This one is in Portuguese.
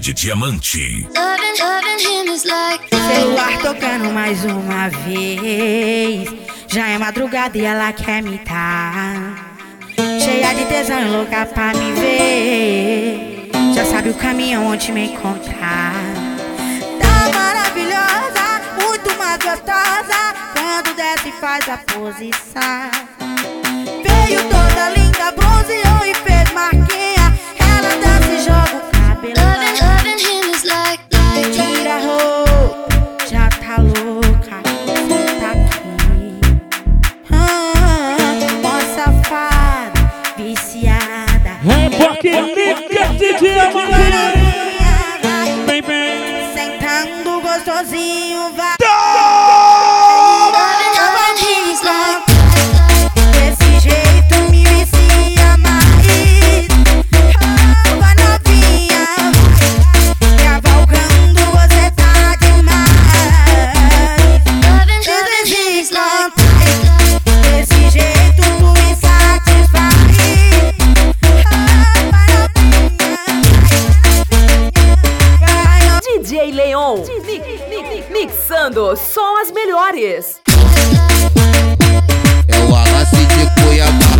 de diamante. Celular tocando mais uma vez. Já é madrugada e ela quer me dar. Cheia de tesão e louca pra me ver. Já sabe o caminho onde me encontrar. Tá maravilhosa, muito mais gostosa. Quando desce faz a posição. Veio toda linda, bronzeou e fez marquinha. Ela dança e joga o cabelo. Tira a roupa, já tá louca. Senta aqui. Mó safada, viciada. Liga de diamante. Bem, bem. Sentando gostosinho, vai. Desse jeito me vicia mais. Vai novinha, cavalgando, você tá demais. Desse jeito tu me satisfaz. DJ Leon, mixando só as melhores. É o Alassi de Cuiabá.